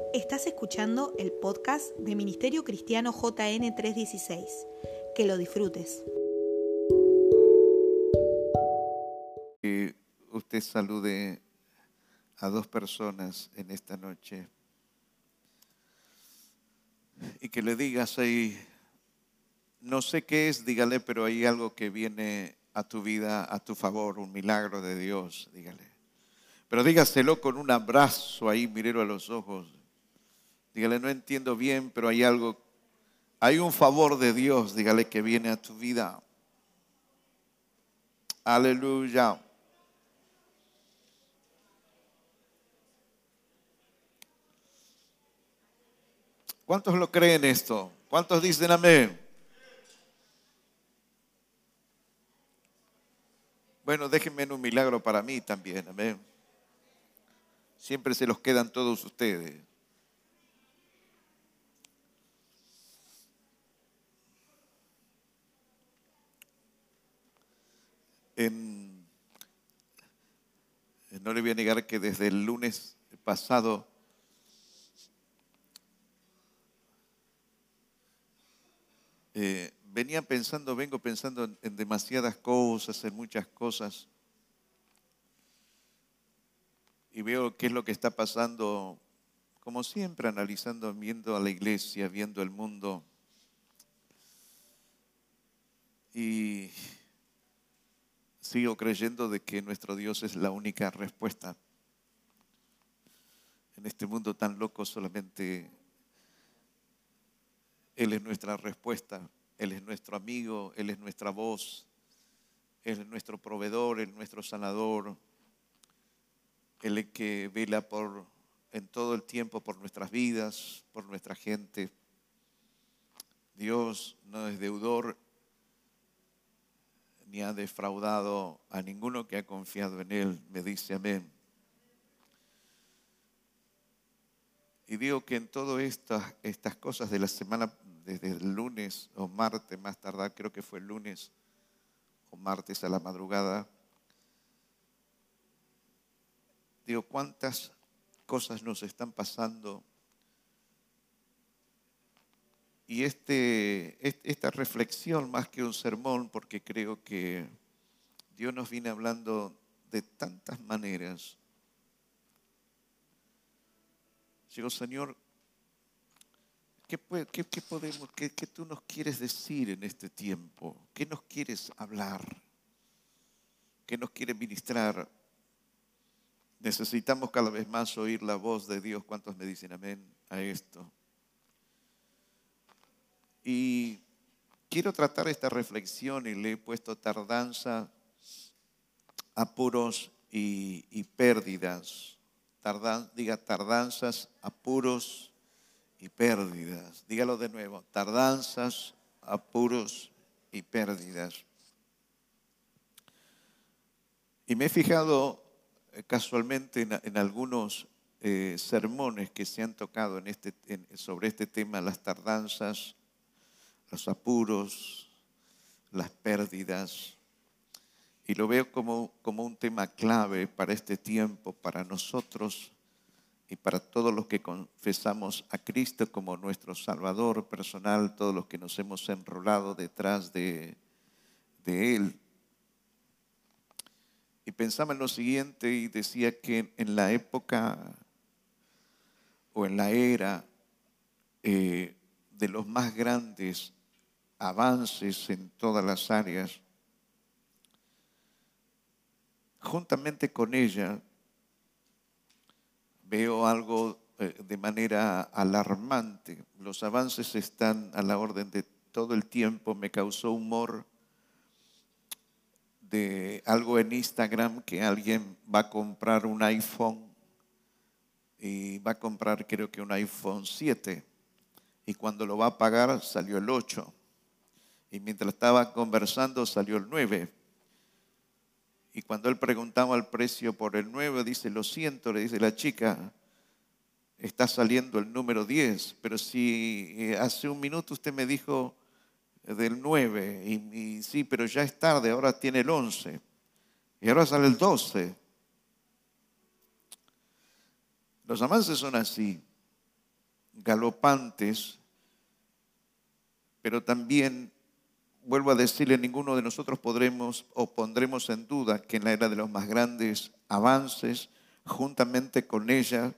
Estás escuchando el podcast de Ministerio Cristiano JN 316. Que lo disfrutes. Que usted salude a dos personas en esta noche y que le digas ahí, no sé qué es, dígale, pero hay algo que viene a tu vida a tu favor, un milagro de Dios, dígale. Pero dígaselo con un abrazo ahí, mírelo a los ojos. Dígale, no entiendo bien, pero hay algo, hay un favor de Dios, dígale, que viene a tu vida. Aleluya. ¿Cuántos lo creen esto? ¿Cuántos dicen amén? Bueno, déjenme en un milagro para mí también, amén. Siempre se los quedan todos ustedes. No le voy a negar que desde el lunes pasado vengo pensando en demasiadas cosas, en muchas cosas, y veo qué es lo que está pasando, como siempre, analizando, viendo a la iglesia, viendo el mundo, y sigo creyendo de que nuestro Dios es la única respuesta. En este mundo tan loco solamente Él es nuestra respuesta, Él es nuestro amigo, Él es nuestra voz, Él es nuestro proveedor, Él es nuestro sanador, Él es el que vela en todo el tiempo por nuestras vidas, por nuestra gente. Dios no es deudor ni ha defraudado a ninguno que ha confiado en Él, me dice amén. Y digo que en todas estas cosas de la semana, desde el lunes o martes, más tardar, creo que fue el lunes o martes a la madrugada, digo, cuántas cosas nos están pasando. Y esta reflexión, más que un sermón, porque creo que Dios nos viene hablando de tantas maneras. Digo, Señor, ¿qué tú nos quieres decir en este tiempo? ¿Qué nos quieres hablar? ¿Qué nos quieres ministrar? Necesitamos cada vez más oír la voz de Dios. ¿Cuántos me dicen amén a esto? Y quiero tratar esta reflexión y le he puesto tardanza, apuros y pérdidas. Diga tardanzas, apuros y pérdidas. Dígalo de nuevo, tardanzas, apuros y pérdidas. Y me he fijado casualmente en algunos sermones que se han tocado sobre este tema, las tardanzas, los apuros, las pérdidas. Y lo veo como un tema clave para este tiempo, para nosotros y para todos los que confesamos a Cristo como nuestro Salvador personal, todos los que nos hemos enrolado detrás de Él. Y pensaba en lo siguiente y decía que en la época o en la era de los más grandes avances en todas las áreas, juntamente con ella veo algo de manera alarmante. Los avances están a la orden de todo el tiempo. Me causó humor de algo en Instagram que alguien va a comprar un iPhone y va a comprar creo que un iPhone 7 y cuando lo va a pagar salió el 8 y mientras estaba conversando salió el 9 y cuando él preguntaba el precio por el 9 dice lo siento, le dice la chica, está saliendo el número 10, pero si hace un minuto usted me dijo del 9 y sí, pero ya es tarde, ahora tiene el 11 y ahora sale el 12. Los avances son así. galopantes, pero también, vuelvo a decirle, ninguno de nosotros podremos o pondremos en duda que en la era de los más grandes avances, juntamente con ella,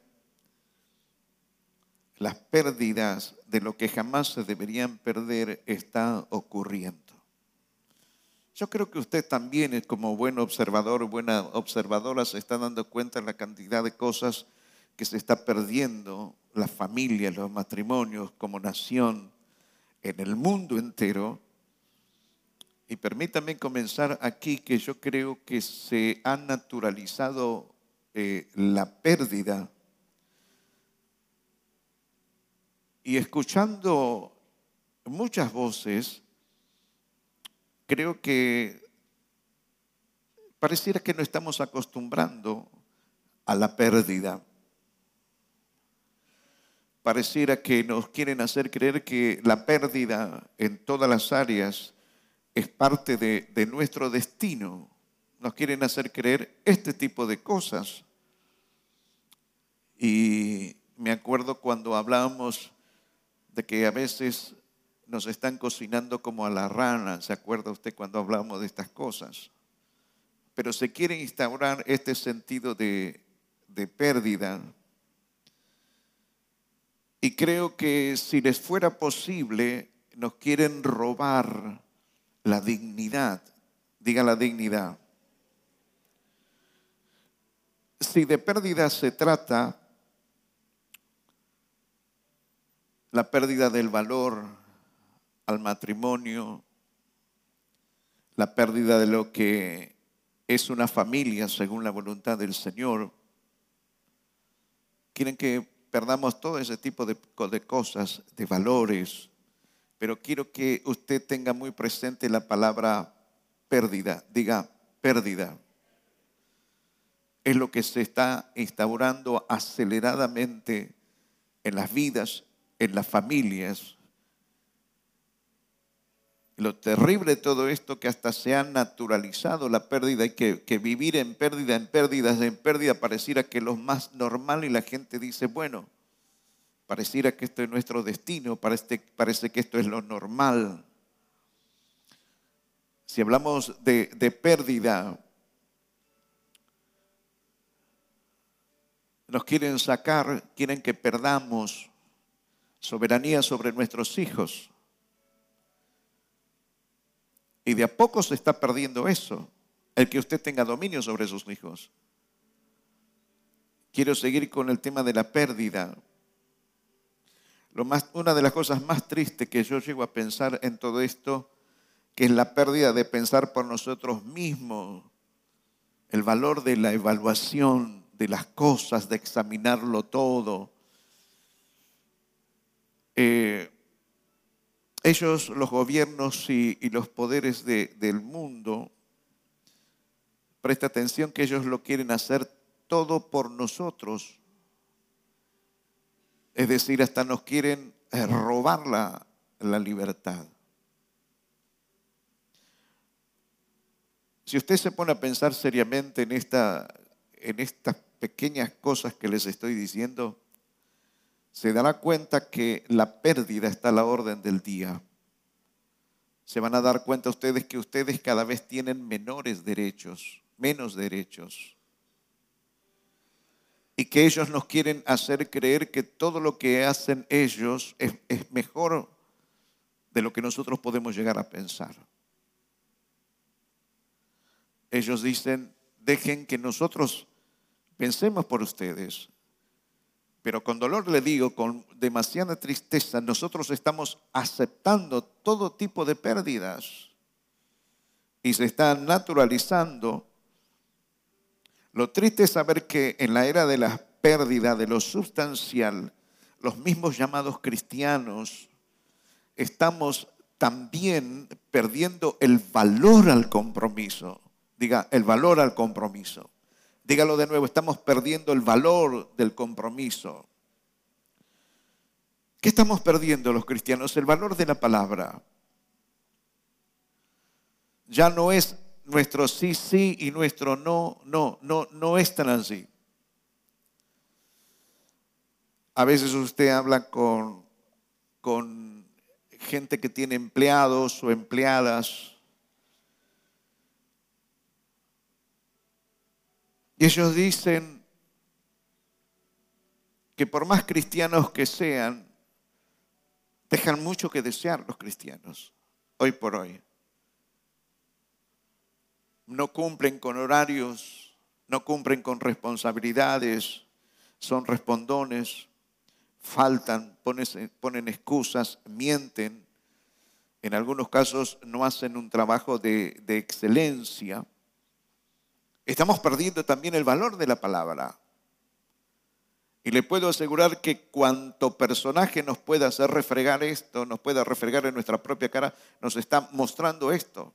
las pérdidas de lo que jamás se deberían perder están ocurriendo. Yo creo que usted también, como buen observador o buena observadora, se está dando cuenta de la cantidad de cosas que se está perdiendo, las familias, los matrimonios, como nación, en el mundo entero. Y permítame comenzar aquí, que yo creo que se ha naturalizado la pérdida. Y escuchando muchas voces, creo que pareciera que no estamos acostumbrando a la pérdida. Pareciera que nos quieren hacer creer que la pérdida en todas las áreas es parte de nuestro destino. Nos quieren hacer creer este tipo de cosas. Y me acuerdo cuando hablábamos de que a veces nos están cocinando como a la rana. ¿Se acuerda usted cuando hablamos de estas cosas? Pero se quiere instaurar este sentido de pérdida. Y creo que si les fuera posible, nos quieren robar la dignidad. Diga la dignidad. Si de pérdida se trata, la pérdida del valor al matrimonio, la pérdida de lo que es una familia según la voluntad del Señor, quieren que perdamos todo ese tipo de cosas, de valores. Pero quiero que usted tenga muy presente la palabra pérdida. Diga pérdida. Es lo que se está instaurando aceleradamente en las vidas, en las familias. Lo terrible de todo esto, que hasta se ha naturalizado la pérdida, y que vivir en pérdida, pareciera que es lo más normal, y la gente dice, bueno, pareciera que esto es nuestro destino, parece que esto es lo normal. Si hablamos de pérdida, nos quieren sacar, quieren que perdamos soberanía sobre nuestros hijos. Y de a poco se está perdiendo eso, el que usted tenga dominio sobre sus hijos. Quiero seguir con el tema de la pérdida. Una de las cosas más tristes que yo llego a pensar en todo esto, que es la pérdida de pensar por nosotros mismos, el valor de la evaluación de las cosas, de examinarlo todo. Ellos, los gobiernos y los poderes del mundo, presta atención que ellos lo quieren hacer todo por nosotros. Es decir, hasta nos quieren robar la libertad. Si usted se pone a pensar seriamente en estas pequeñas cosas que les estoy diciendo, se dará cuenta que la pérdida está a la orden del día. Se van a dar cuenta ustedes que ustedes cada vez tienen menos derechos. Y que ellos nos quieren hacer creer que todo lo que hacen ellos es mejor de lo que nosotros podemos llegar a pensar. Ellos dicen, dejen que nosotros pensemos por ustedes. Pero con dolor le digo, con demasiada tristeza, nosotros estamos aceptando todo tipo de pérdidas. Y se están naturalizando. Lo triste es saber que en la era de la pérdida de lo sustancial, los mismos llamados cristianos, estamos también perdiendo el valor al compromiso. Diga, el valor al compromiso. Dígalo de nuevo, estamos perdiendo el valor del compromiso. ¿Qué estamos perdiendo los cristianos? El valor de la palabra. Ya no es nuestro sí, sí y nuestro no es tan así. A veces usted habla con gente que tiene empleados o empleadas y ellos dicen que por más cristianos que sean, dejan mucho que desear los cristianos, hoy por hoy. No cumplen con horarios, no cumplen con responsabilidades, son respondones, faltan, ponen excusas, mienten. En algunos casos no hacen un trabajo de excelencia. Estamos perdiendo también el valor de la palabra. Y le puedo asegurar que cuanto personaje nos pueda hacer refregar esto, nos pueda refregar en nuestra propia cara, nos está mostrando esto.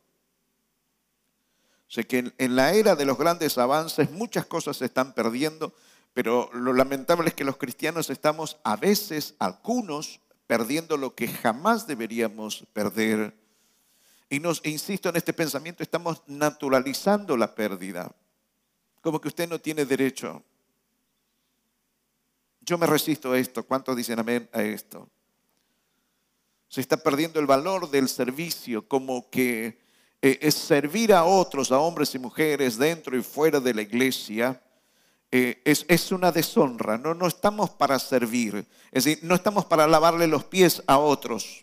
Sé que en la era de los grandes avances muchas cosas se están perdiendo, pero lo lamentable es que los cristianos estamos a veces, algunos, perdiendo lo que jamás deberíamos perder. Y insisto en este pensamiento, estamos naturalizando la pérdida. Como que usted no tiene derecho. Yo me resisto a esto. ¿Cuántos dicen amén a esto? Se está perdiendo el valor del servicio, como que es servir a otros, a hombres y mujeres, dentro y fuera de la iglesia. Es una deshonra. No estamos para servir. Es decir, no estamos para lavarle los pies a otros.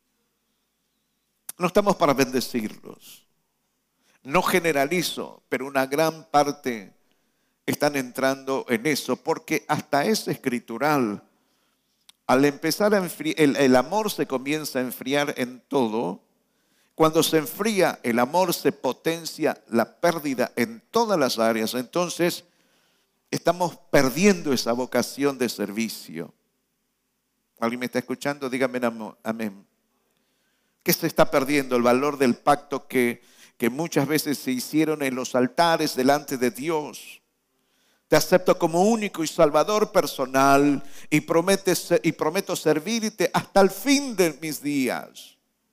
No estamos para bendecirlos. No generalizo, pero una gran parte están entrando en eso, porque hasta es escritural. Al empezar a enfriar, el amor se comienza a enfriar en todo. Cuando se enfría el amor, se potencia la pérdida en todas las áreas. Entonces, estamos perdiendo esa vocación de servicio. ¿Alguien me está escuchando? Dígame amén. ¿Qué se está perdiendo? El valor del pacto que muchas veces se hicieron en los altares delante de Dios. Te acepto como único y salvador personal y prometo servirte hasta el fin de mis días.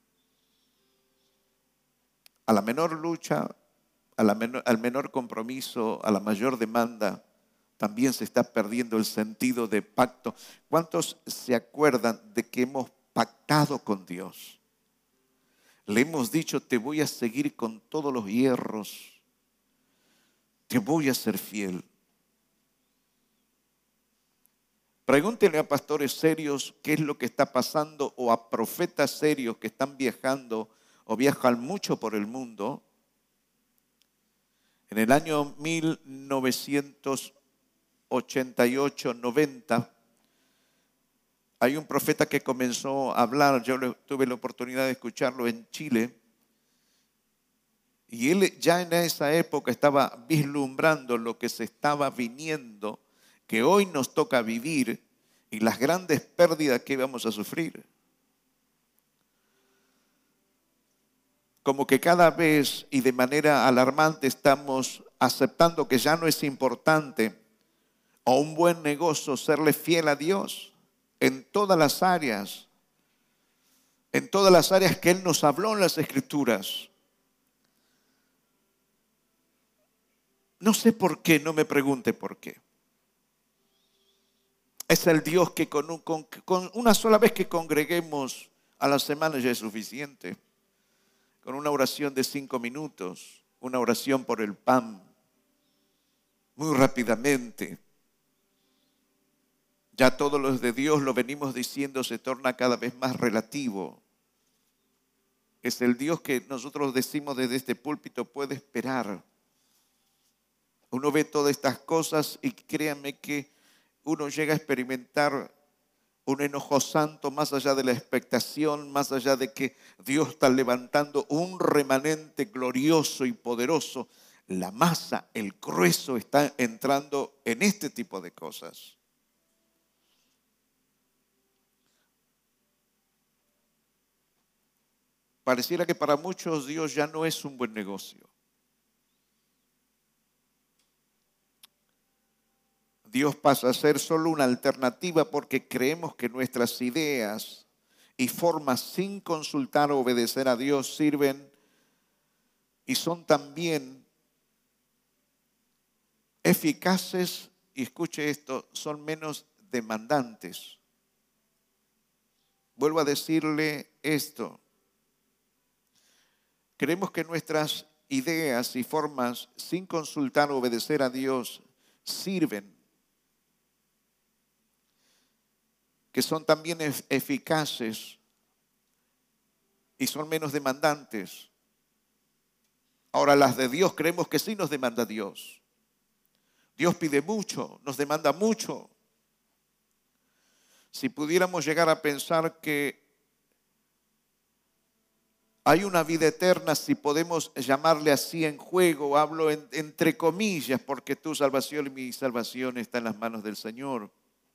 A la menor lucha, al menor compromiso, a la mayor demanda, también se está perdiendo el sentido de pacto. ¿Cuántos se acuerdan de que hemos pactado con Dios? Le hemos dicho, te voy a seguir con todos los hierros, te voy a ser fiel. Pregúntenle a pastores serios qué es lo que está pasando o a profetas serios que están viajando o viajan mucho por el mundo. En el año 1988-90 hay un profeta que comenzó a hablar. Yo tuve la oportunidad de escucharlo en Chile. Y él ya en esa época estaba vislumbrando lo que se estaba viniendo, que hoy nos toca vivir y las grandes pérdidas que íbamos a sufrir. Como que cada vez y de manera alarmante estamos aceptando que ya no es importante o un buen negocio serle fiel a Dios en todas las áreas que Él nos habló en las Escrituras. No sé por qué, no me pregunte por qué. Es el Dios que con una sola vez que congreguemos a la semana ya es suficiente. Con una oración de 5 minutos, una oración por el pan, muy rápidamente. Ya todo lo de Dios, lo venimos diciendo, se torna cada vez más relativo. Es el Dios que nosotros decimos desde este púlpito puede esperar. Uno ve todas estas cosas y créanme que uno llega a experimentar un enojo santo más allá de la expectación, más allá de que Dios está levantando un remanente glorioso y poderoso. La masa, el grueso está entrando en este tipo de cosas. Pareciera que para muchos Dios ya no es un buen negocio. Dios pasa a ser solo una alternativa porque creemos que nuestras ideas y formas sin consultar o obedecer a Dios sirven y son también eficaces, y escuche esto, son menos demandantes. Vuelvo a decirle esto. Creemos que nuestras ideas y formas, sin consultar o obedecer a Dios, sirven, que son también eficaces y son menos demandantes. Ahora, las de Dios creemos que sí nos demanda Dios. Dios pide mucho, nos demanda mucho. Si pudiéramos llegar a pensar que hay una vida eterna, si podemos llamarle así, en juego, hablo entre comillas, porque tu salvación y mi salvación está en las manos del Señor.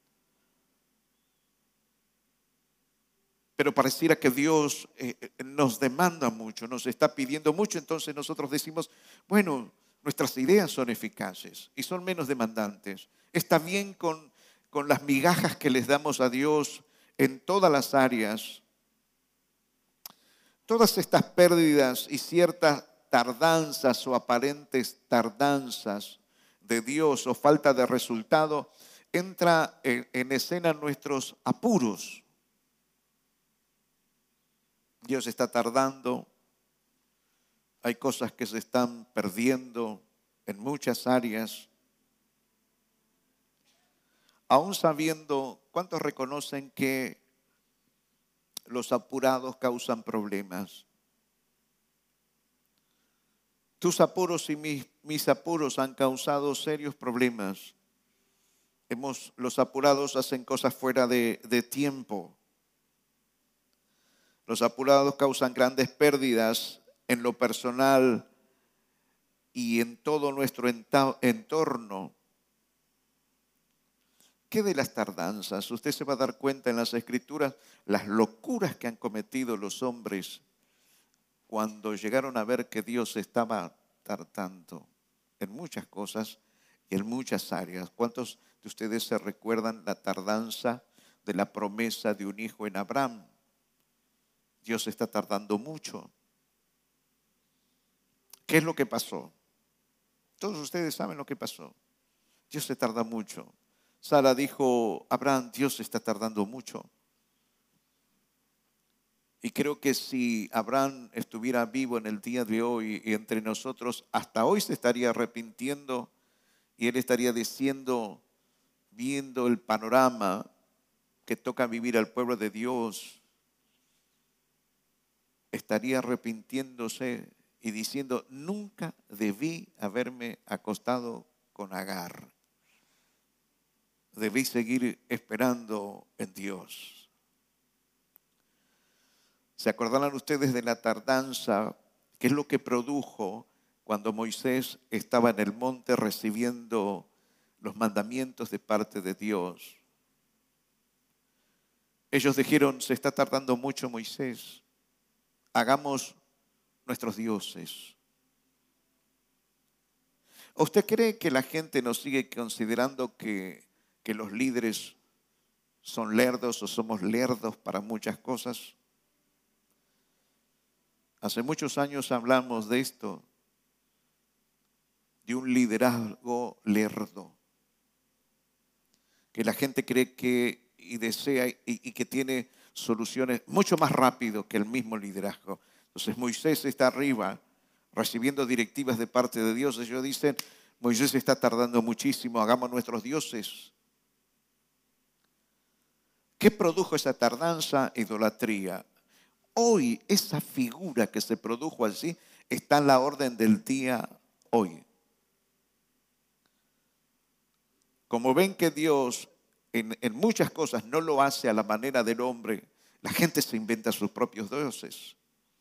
Pero pareciera que Dios nos demanda mucho, nos está pidiendo mucho, entonces nosotros decimos, bueno, nuestras ideas son eficaces y son menos demandantes. Está bien con las migajas que les damos a Dios en todas las áreas. Todas estas pérdidas y ciertas tardanzas o aparentes tardanzas de Dios o falta de resultado, entra en escena nuestros apuros. Dios está tardando, hay cosas que se están perdiendo en muchas áreas. Aún sabiendo, ¿cuántos reconocen que los apurados causan problemas? Tus apuros y mis apuros han causado serios problemas. Los apurados hacen cosas fuera de tiempo. Los apurados causan grandes pérdidas en lo personal y en todo nuestro entorno. ¿Qué de las tardanzas? Usted se va a dar cuenta en las Escrituras las locuras que han cometido los hombres cuando llegaron a ver que Dios estaba tardando en muchas cosas y en muchas áreas. ¿Cuántos de ustedes se recuerdan la tardanza de la promesa de un hijo en Abraham? Dios está tardando mucho. ¿Qué es lo que pasó? Todos ustedes saben lo que pasó. Dios se tarda mucho. Sara dijo, Abraham, Dios está tardando mucho. Y creo que si Abraham estuviera vivo en el día de hoy y entre nosotros, hasta hoy se estaría arrepintiendo y él estaría diciendo, viendo el panorama que toca vivir al pueblo de Dios, estaría arrepintiéndose y diciendo, nunca debí haberme acostado con Agar. Debí seguir esperando en Dios. ¿Se acordarán ustedes de la tardanza? ¿Qué es lo que produjo cuando Moisés estaba en el monte recibiendo los mandamientos de parte de Dios? Ellos dijeron, se está tardando mucho Moisés, hagamos nuestros dioses. ¿Usted cree que la gente nos sigue considerando que los líderes son lerdos o somos lerdos para muchas cosas? Hace muchos años hablamos de esto, de un liderazgo lerdo, que la gente cree que y desea y que tiene soluciones mucho más rápido que el mismo liderazgo. Entonces Moisés está arriba recibiendo directivas de parte de Dios. Ellos dicen, Moisés está tardando muchísimo, hagamos nuestros dioses. ¿Qué produjo esa tardanza? Idolatría. Hoy esa figura que se produjo así está en la orden del día hoy. Como ven que Dios en muchas cosas no lo hace a la manera del hombre, la gente se inventa sus propios dioses.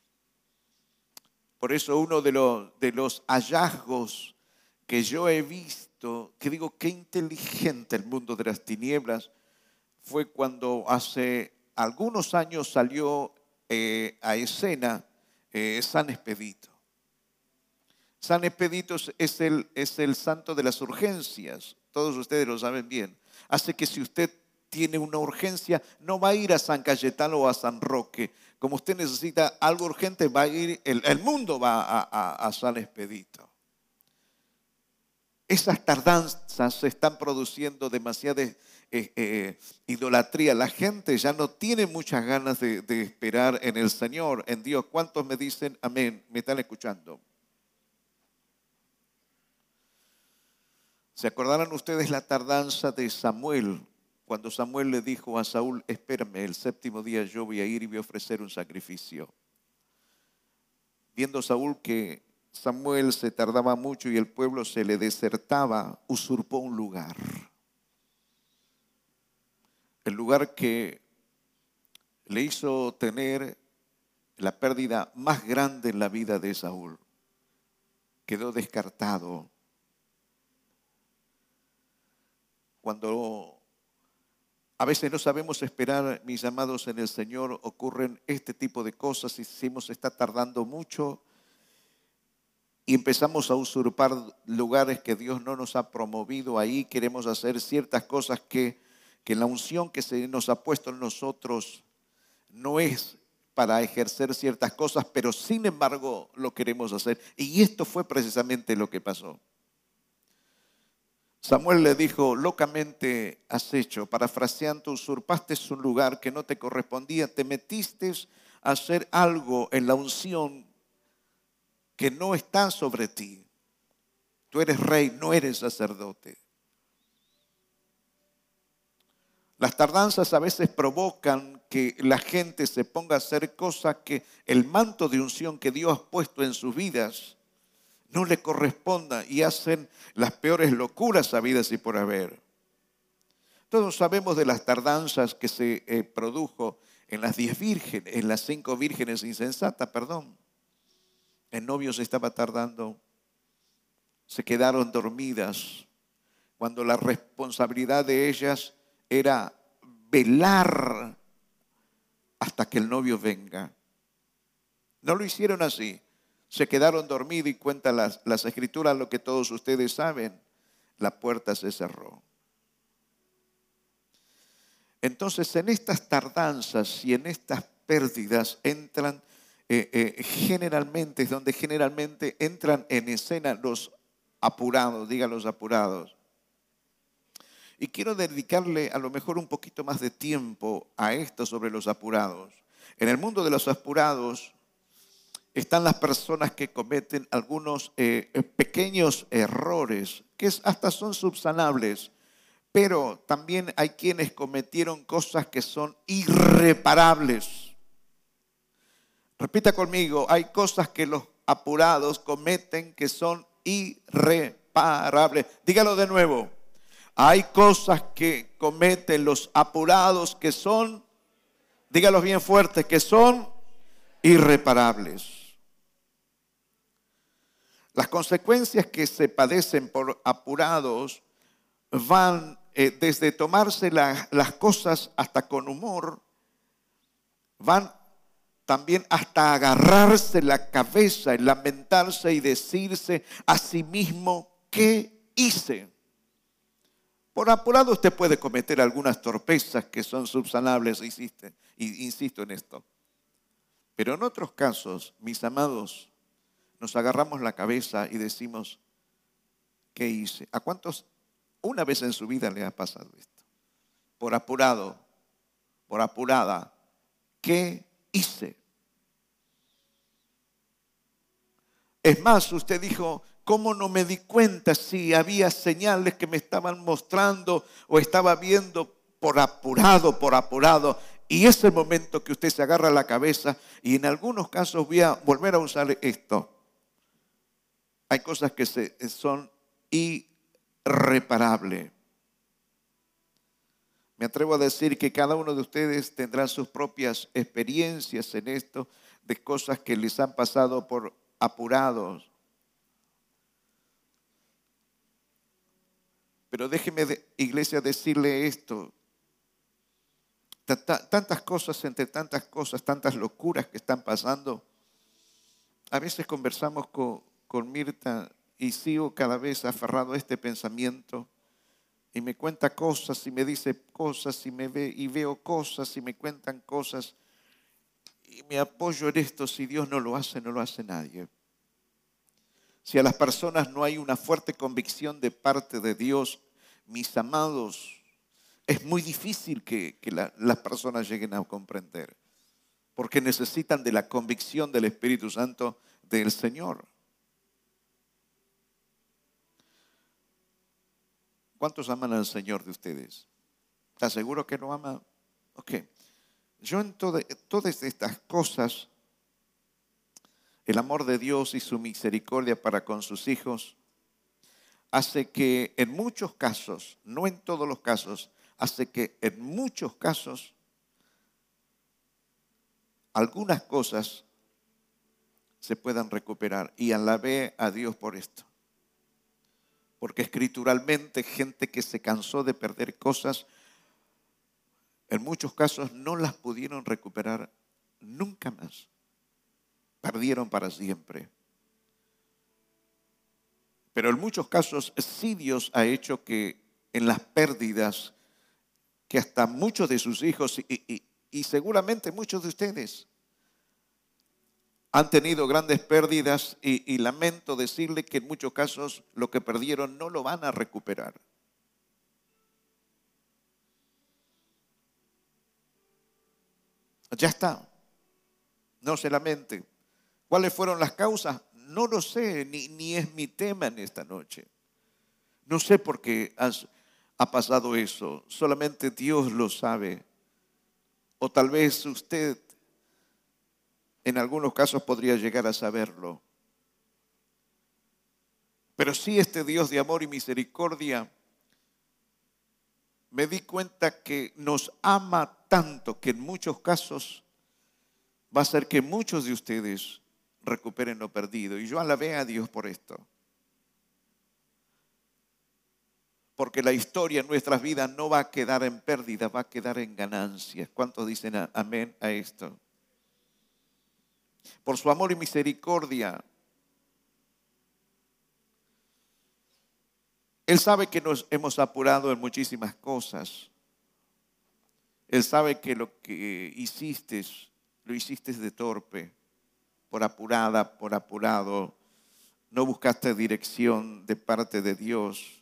Por eso uno de los hallazgos que yo he visto, que digo, qué inteligente el mundo de las tinieblas, fue cuando hace algunos años salió a escena San Expedito. San Expedito es el santo de las urgencias. Todos ustedes lo saben bien. Hace que si usted tiene una urgencia, no va a ir a San Cayetano o a San Roque. Como usted necesita algo urgente, va a ir, el mundo va a San Expedito. esas tardanzas se están produciendo demasiada idolatría. La gente ya no tiene muchas ganas de esperar en el Señor, en Dios. ¿Cuántos me dicen amén? ¿Me están escuchando? ¿Se acordarán ustedes la tardanza de Samuel? Cuando Samuel le dijo a Saúl, espérame, el séptimo día yo voy a ir y voy a ofrecer un sacrificio. Viendo Saúl que Samuel se tardaba mucho y el pueblo se le desertaba, usurpó un lugar. El lugar que le hizo tener la pérdida más grande en la vida de Saúl. Quedó descartado. Cuando a veces no sabemos esperar, mis amados, en el Señor, ocurren este tipo de cosas y decimos, está tardando mucho y empezamos a usurpar lugares que Dios no nos ha promovido ahí. Queremos hacer ciertas cosas que la unción que se nos ha puesto en nosotros no es para ejercer ciertas cosas, pero sin embargo lo queremos hacer. Y esto fue precisamente lo que pasó. Samuel le dijo, locamente has hecho, parafraseando, usurpaste un lugar que no te correspondía, te metiste a hacer algo en la unción que no está sobre ti. Tú eres rey, no eres sacerdote. Las tardanzas a veces provocan que la gente se ponga a hacer cosas que el manto de unción que Dios ha puesto en sus vidas no le corresponda y hacen las peores locuras habidas y por haber. Todos sabemos de las tardanzas que se produjo en las 10 vírgenes, en las 5 vírgenes insensatas, perdón. El novio se estaba tardando, se quedaron dormidas, cuando la responsabilidad de ellas era velar hasta que el novio venga. No lo hicieron así. Se quedaron dormidos y cuentan las escrituras lo que todos ustedes saben. La puerta se cerró. Entonces, en estas tardanzas y en estas pérdidas entran generalmente, es donde generalmente entran en escena los apurados, digan los apurados. Y quiero dedicarle a lo mejor un poquito más de tiempo a esto sobre los apurados. En el mundo de los apurados están las personas que cometen algunos pequeños errores que hasta son subsanables, pero también hay quienes cometieron cosas que son irreparables. Repita conmigo, hay cosas que los apurados cometen que son irreparables. Dígalo de nuevo. Hay cosas que cometen los apurados que son, dígalo bien fuerte, que son irreparables. Las consecuencias que se padecen por apurados van desde tomarse las cosas hasta con humor, van también hasta agarrarse la cabeza y lamentarse y decirse a sí mismo, ¿qué hice? Por apurado usted puede cometer algunas torpezas que son subsanables, insisto en esto. Pero en otros casos, mis amados, nos agarramos la cabeza y decimos, ¿qué hice? ¿A cuántos una vez en su vida le ha pasado esto? Por apurado, por apurada, ¿qué hice? Es más, usted dijo, ¿cómo no me di cuenta si había señales que me estaban mostrando o estaba viendo por apurado? Y es el momento que usted se agarra la cabeza y en algunos casos voy a volver a usar esto. Hay cosas que son irreparables. Me atrevo a decir que cada uno de ustedes tendrá sus propias experiencias en esto, de cosas que les han pasado por apurados. Pero déjeme, iglesia, decirle esto. Tantas cosas, entre tantas cosas, tantas locuras que están pasando. A veces conversamos con Mirta y sigo cada vez aferrado a este pensamiento. Y me cuenta cosas y me dice cosas y veo cosas y me cuentan cosas. Y me apoyo en esto, si Dios no lo hace, no lo hace nadie. Si a las personas no hay una fuerte convicción de parte de Dios, mis amados, es muy difícil que las personas lleguen a comprender, porque necesitan de la convicción del Espíritu Santo del Señor. ¿Cuántos aman al Señor de ustedes? ¿Está seguro que lo ama? Ok. Yo en todas estas cosas, el amor de Dios y su misericordia para con sus hijos, hace que en muchos casos, no en todos los casos, hace que en muchos casos algunas cosas se puedan recuperar. Y alabé a Dios por esto. Porque escrituralmente gente que se cansó de perder cosas, en muchos casos no las pudieron recuperar nunca más. Perdieron para siempre. Pero en muchos casos sí Dios ha hecho que en las pérdidas, que hasta muchos de sus hijos y seguramente muchos de ustedes han tenido grandes pérdidas y lamento decirle que en muchos casos lo que perdieron no lo van a recuperar. Ya está. No se lamente. ¿Cuáles fueron las causas? No lo sé, ni es mi tema en esta noche. No sé por qué ha pasado eso. Solamente Dios lo sabe. O tal vez usted en algunos casos podría llegar a saberlo. Pero sí, este Dios de amor y misericordia, me di cuenta que nos ama tanto que en muchos casos va a hacer que muchos de ustedes recuperen lo perdido. Y yo alabé a Dios por esto. Porque la historia en nuestras vidas no va a quedar en pérdida, va a quedar en ganancias. ¿Cuántos dicen amén a esto? Por su amor y misericordia, Él sabe que nos hemos apurado en muchísimas cosas. Él sabe que lo que hiciste, lo hiciste de torpe, por apurada, por apurado. No buscaste dirección de parte de Dios.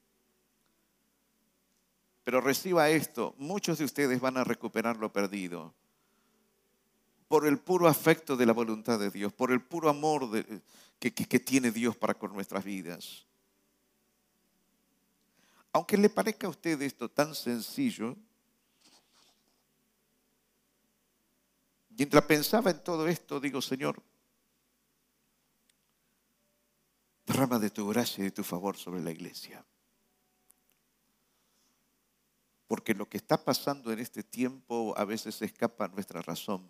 Pero reciba esto, muchos de ustedes van a recuperar lo perdido. Por el puro afecto de la voluntad de Dios, por el puro amor que tiene Dios para con nuestras vidas. Aunque le parezca a usted esto tan sencillo, mientras pensaba en todo esto, digo, Señor, derrama de tu gracia y de tu favor sobre la iglesia. Porque lo que está pasando en este tiempo a veces escapa a nuestra razón.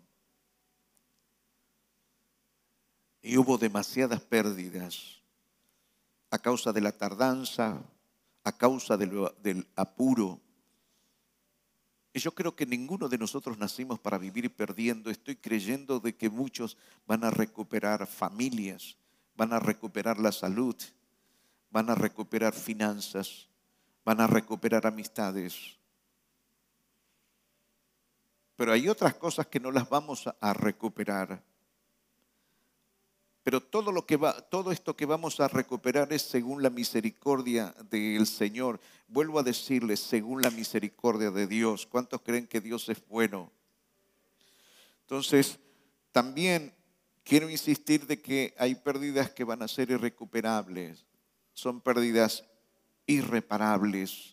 Y hubo demasiadas pérdidas a causa de la tardanza, a causa del apuro. Y yo creo que ninguno de nosotros nacimos para vivir perdiendo. Estoy creyendo de que muchos van a recuperar familias, van a recuperar la salud, van a recuperar finanzas, van a recuperar amistades. Pero hay otras cosas que no las vamos a recuperar. Pero todo esto que vamos a recuperar es según la misericordia del Señor. Vuelvo a decirles, según la misericordia de Dios. ¿Cuántos creen que Dios es bueno? Entonces, también quiero insistir de que hay pérdidas que van a ser irrecuperables. Son pérdidas irreparables.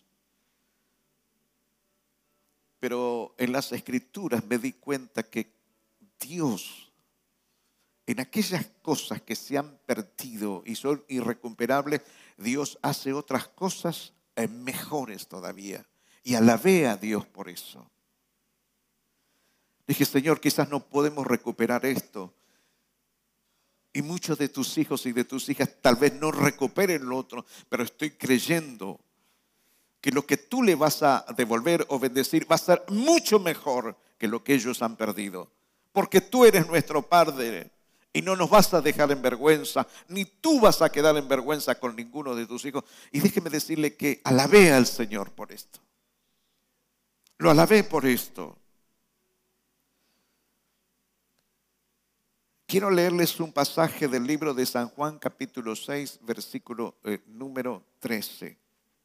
Pero en las Escrituras me di cuenta que Dios, en aquellas cosas que se han perdido y son irrecuperables, Dios hace otras cosas mejores todavía. Y alabé a Dios por eso. Dije, Señor, quizás no podemos recuperar esto. Y muchos de tus hijos y de tus hijas tal vez no recuperen lo otro, pero estoy creyendo que lo que tú le vas a devolver o bendecir va a ser mucho mejor que lo que ellos han perdido. Porque tú eres nuestro Padre. Y no nos vas a dejar en vergüenza, ni tú vas a quedar en vergüenza con ninguno de tus hijos. Y déjeme decirle que alabé al Señor por esto. Lo alabé por esto. Quiero leerles un pasaje del libro de San Juan, capítulo 6, versículo número 13.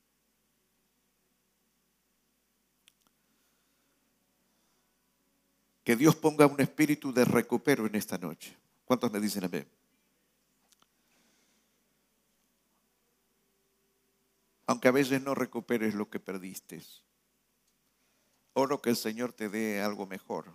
Que Dios ponga un espíritu de recupero en esta noche. ¿Cuántos me dicen amén? Aunque a veces no recuperes lo que perdiste, oro que el Señor te dé algo mejor.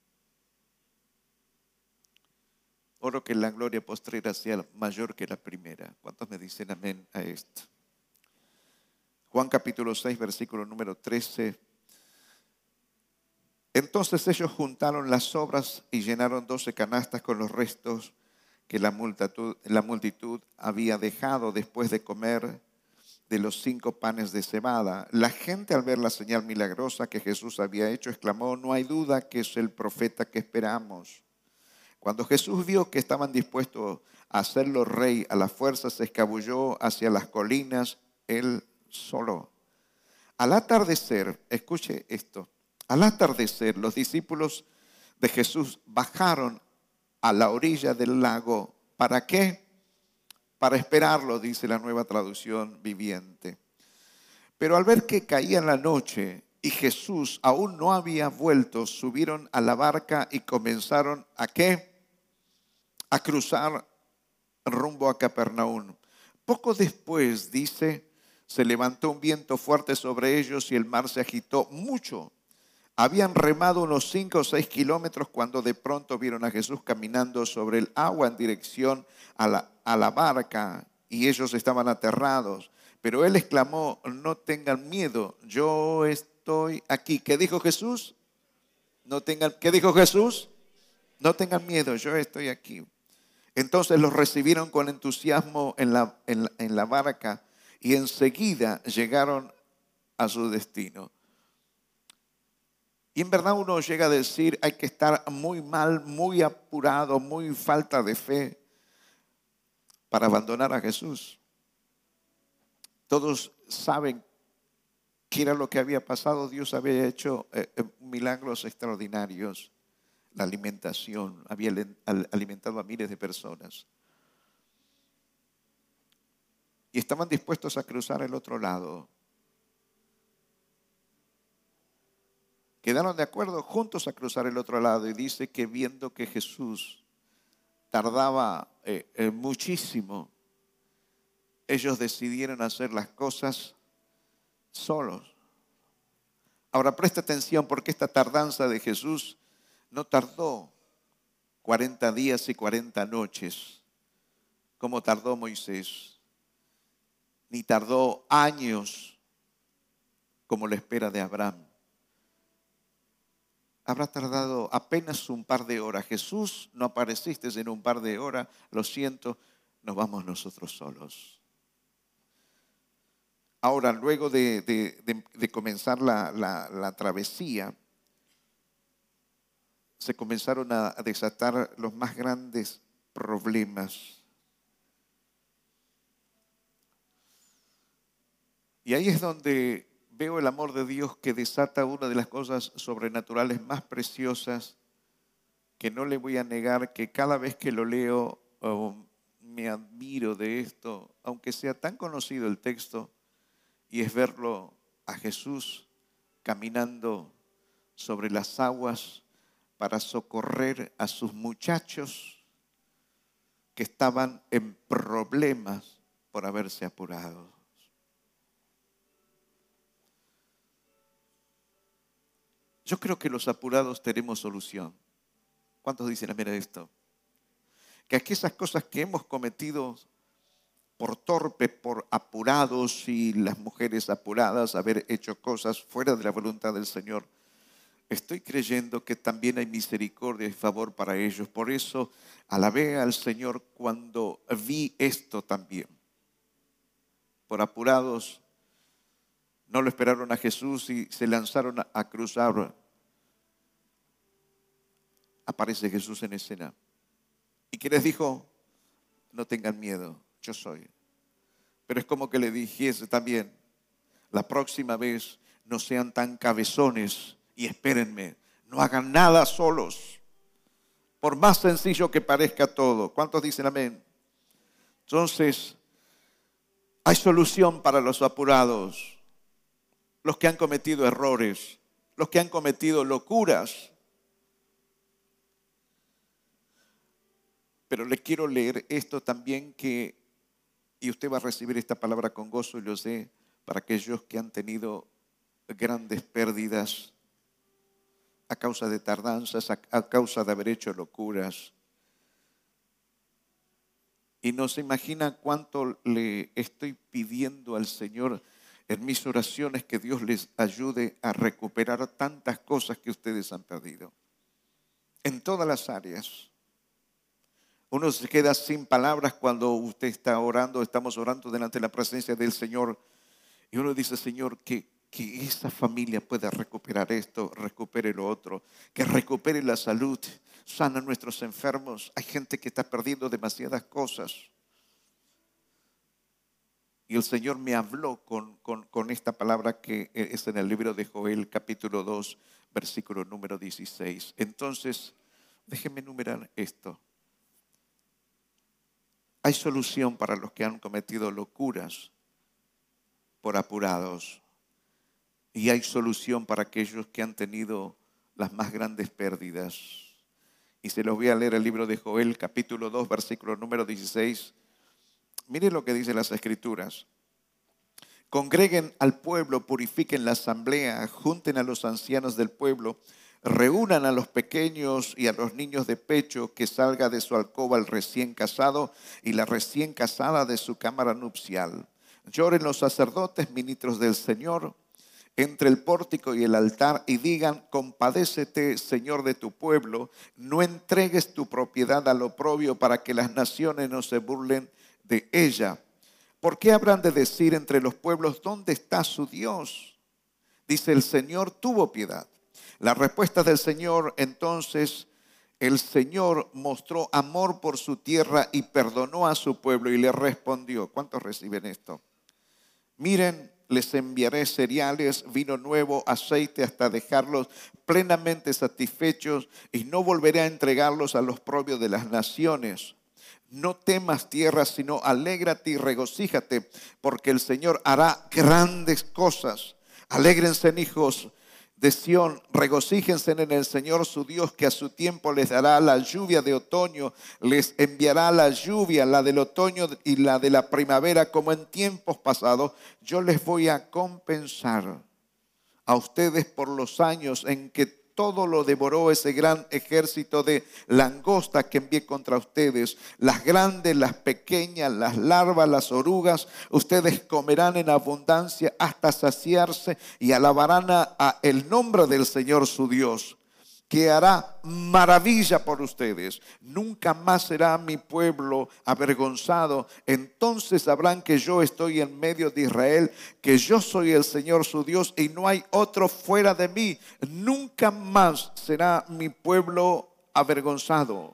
Oro que la gloria postrera sea mayor que la primera. ¿Cuántos me dicen amén a esto? Juan capítulo 6, versículo número 13. Entonces ellos juntaron las sobras y llenaron 12 canastas con los restos que la multitud había dejado después de comer de los 5 panes de cebada. La gente, al ver la señal milagrosa que Jesús había hecho, exclamó: no hay duda que es el profeta que esperamos. Cuando Jesús vio que estaban dispuestos a hacerlo rey a la fuerza, se escabulló hacia las colinas él solo. Al atardecer, escuche esto, al atardecer los discípulos de Jesús bajaron a la orilla del lago. ¿Para qué? Para esperarlo, dice la Nueva Traducción Viviente. Pero al ver que caía la noche y Jesús aún no había vuelto, subieron a la barca y comenzaron ¿a qué? A cruzar rumbo a Capernaum. Poco después, dice, se levantó un viento fuerte sobre ellos y el mar se agitó mucho. Habían remado unos 5 o 6 kilómetros cuando de pronto vieron a Jesús caminando sobre el agua en dirección a la barca, y ellos estaban aterrados. Pero él exclamó: no tengan miedo, yo estoy aquí. ¿Qué dijo Jesús? ¿Qué dijo Jesús? No tengan miedo, yo estoy aquí. Entonces los recibieron con entusiasmo en la barca y enseguida llegaron a su destino. Y en verdad uno llega a decir, hay que estar muy mal, muy apurado, muy falta de fe para abandonar a Jesús. Todos saben qué era lo que había pasado. Dios había hecho milagros extraordinarios. La alimentación, había alimentado a miles de personas. Y estaban dispuestos a cruzar el otro lado. Quedaron de acuerdo juntos a cruzar el otro lado, y dice que viendo que Jesús tardaba muchísimo, ellos decidieron hacer las cosas solos. Ahora presta atención, porque esta tardanza de Jesús no tardó 40 días y 40 noches como tardó Moisés, ni tardó años como la espera de Abraham. Habrá tardado apenas un par de horas. Jesús, no apareciste en un par de horas, lo siento, nos vamos nosotros solos. Ahora, luego de comenzar la travesía, se comenzaron a desatar los más grandes problemas. Y ahí es donde veo el amor de Dios, que desata una de las cosas sobrenaturales más preciosas, que no le voy a negar que cada vez que lo leo me admiro de esto, aunque sea tan conocido el texto, y es verlo a Jesús caminando sobre las aguas para socorrer a sus muchachos que estaban en problemas por haberse apurado. Yo creo que los apurados tenemos solución. ¿Cuántos dicen amén a esto? Que aquellas cosas que hemos cometido por torpe, por apurados, y las mujeres apuradas, haber hecho cosas fuera de la voluntad del Señor, estoy creyendo que también hay misericordia y favor para ellos. Por eso alabé al Señor cuando vi esto también. Por apurados, no lo esperaron a Jesús y se lanzaron a cruzar. Aparece Jesús en escena. ¿Y qué les dijo? No tengan miedo, yo soy. Pero es como que le dijese también, la próxima vez no sean tan cabezones y espérenme, no hagan nada solos. Por más sencillo que parezca todo. ¿Cuántos dicen amén? Entonces, hay solución para los apurados, los que han cometido errores, los que han cometido locuras. Pero le quiero leer esto también y usted va a recibir esta palabra con gozo, y lo sé, para aquellos que han tenido grandes pérdidas a causa de tardanzas, a causa de haber hecho locuras. Y no se imagina cuánto le estoy pidiendo al Señor en mis oraciones, que Dios les ayude a recuperar tantas cosas que ustedes han perdido. En todas las áreas. Uno se queda sin palabras cuando usted está orando, estamos orando delante de la presencia del Señor. Y uno dice, Señor, que esa familia pueda recuperar esto, recupere lo otro, que recupere la salud, sana a nuestros enfermos. Hay gente que está perdiendo demasiadas cosas. Y el Señor me habló con esta palabra que es en el libro de Joel, capítulo 2, versículo número 16. Entonces, déjenme enumerar esto. Hay solución para los que han cometido locuras por apurados. Y hay solución para aquellos que han tenido las más grandes pérdidas. Y se los voy a leer el libro de Joel, capítulo 2, versículo número 16. Miren lo que dicen las Escrituras. Congreguen al pueblo, purifiquen la asamblea, junten a los ancianos del pueblo, reúnan a los pequeños y a los niños de pecho, que salga de su alcoba el recién casado y la recién casada de su cámara nupcial. Lloren los sacerdotes, ministros del Señor, entre el pórtico y el altar, y digan: compadécete, Señor, de tu pueblo, no entregues tu propiedad al oprobio, para que las naciones no se burlen de ella. ¿Por qué habrán de decir entre los pueblos: ¿dónde está su Dios? Dice el Señor: tuvo piedad. La respuesta del Señor: entonces el Señor mostró amor por su tierra y perdonó a su pueblo, y le respondió. ¿Cuántos reciben esto? Miren, les enviaré cereales, vino nuevo, aceite, hasta dejarlos plenamente satisfechos, y no volveré a entregarlos a los propios de las naciones. No temas, tierra, sino alégrate y regocíjate, porque el Señor hará grandes cosas. Alégrense, hijos de Sión, regocíjense en el Señor su Dios, que a su tiempo les dará la lluvia de otoño, les enviará la lluvia, la del otoño y la de la primavera, como en tiempos pasados. Yo les voy a compensar a ustedes por los años en que todo lo devoró ese gran ejército de langosta que envié contra ustedes. Las grandes, las pequeñas, las larvas, las orugas, ustedes comerán en abundancia hasta saciarse, y alabarán a el nombre del Señor su Dios, que hará maravilla por ustedes. Nunca más será mi pueblo avergonzado. Entonces sabrán que yo estoy en medio de Israel, que yo soy el Señor su Dios, y no hay otro fuera de mí. Nunca más será mi pueblo avergonzado.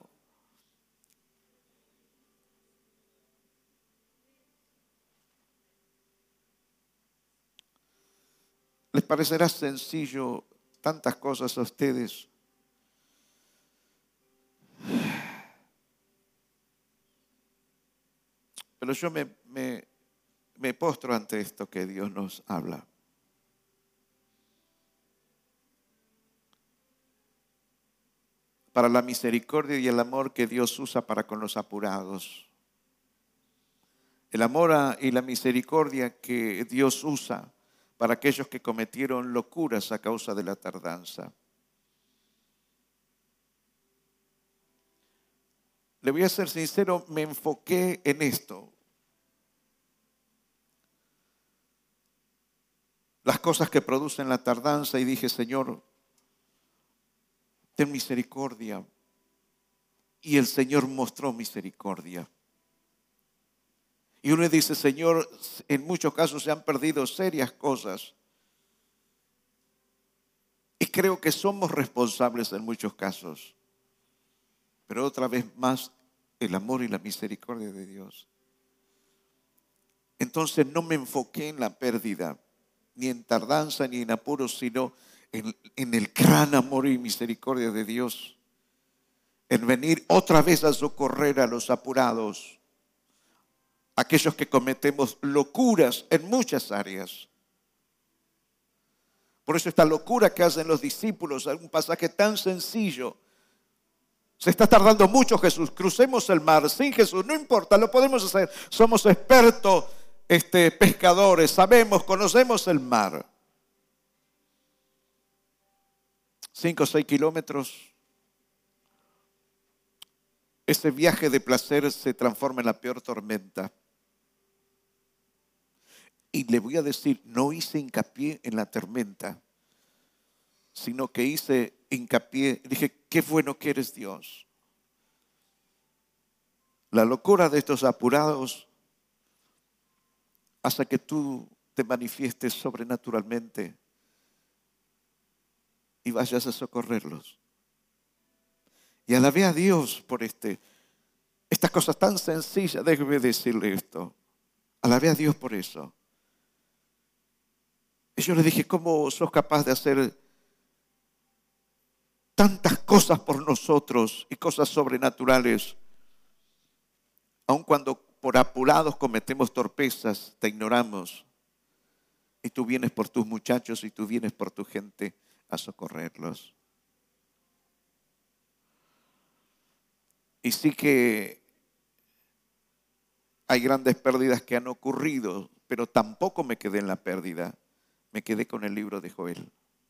¿Les parecerá sencillo tantas cosas a ustedes? Pero yo me postro ante esto que Dios nos habla. Para la misericordia y el amor que Dios usa para con los apurados. El amor y la misericordia que Dios usa para aquellos que cometieron locuras a causa de la tardanza. Le voy a ser sincero, me enfoqué en esto. Las cosas que producen la tardanza, y dije: Señor, ten misericordia. Y el Señor mostró misericordia. Y uno dice: Señor, en muchos casos se han perdido serias cosas. Y creo que somos responsables en muchos casos. Pero otra vez más, el amor y la misericordia de Dios. Entonces no me enfoqué en la pérdida, ni en tardanza, ni en apuros, sino en el gran amor y misericordia de Dios. en venir otra vez a socorrer a los apurados, aquellos que cometemos locuras en muchas áreas. Por eso esta locura que hacen los discípulos, un pasaje tan sencillo. Se está tardando mucho Jesús, crucemos el mar. Sin Jesús, no importa, lo podemos hacer. Somos expertos pescadores, sabemos, conocemos el mar. 5 o 6 kilómetros. Ese viaje de placer se transforma en la peor tormenta. Y le voy a decir, no hice hincapié en la tormenta, sino que hice hincapié, dije, qué bueno que eres Dios. La locura de estos apurados hace que tú te manifiestes sobrenaturalmente y vayas a socorrerlos. Y alabé a Dios por estas cosas tan sencillas. Déjeme decirle esto. Alabé a Dios por eso. Y yo le dije, ¿cómo sos capaz de hacer tantas cosas por nosotros y cosas sobrenaturales? Aun cuando por apurados cometemos torpezas, te ignoramos. Y tú vienes por tus muchachos y tú vienes por tu gente a socorrerlos. Y sí que hay grandes pérdidas que han ocurrido, pero tampoco me quedé en la pérdida. Me quedé con el libro de Joel.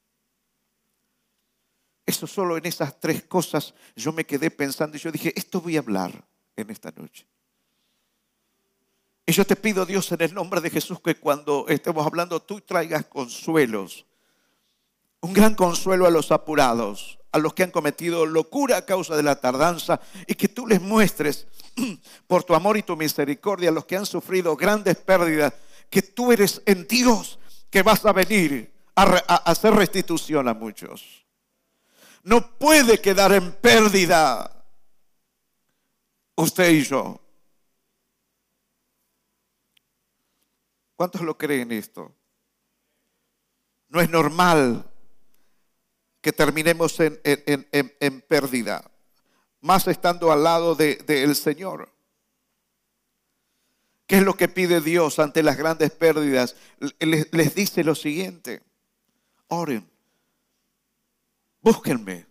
Eso solo en esas 3 cosas yo me quedé pensando y yo dije, esto voy a hablar en esta noche. Y yo te pido, Dios, en el nombre de Jesús, que cuando estemos hablando tú traigas consuelos. Un gran consuelo a los apurados, a los que han cometido locura a causa de la tardanza, y que tú les muestres por tu amor y tu misericordia a los que han sufrido grandes pérdidas, que tú eres en Dios, que vas a venir a hacer restitución a muchos. No puede quedar en pérdida usted y yo. ¿Cuántos lo creen esto? No es normal que terminemos en pérdida, más estando al lado del Señor. ¿Qué es lo que pide Dios ante las grandes pérdidas? Les dice lo siguiente: oren, búsquenme,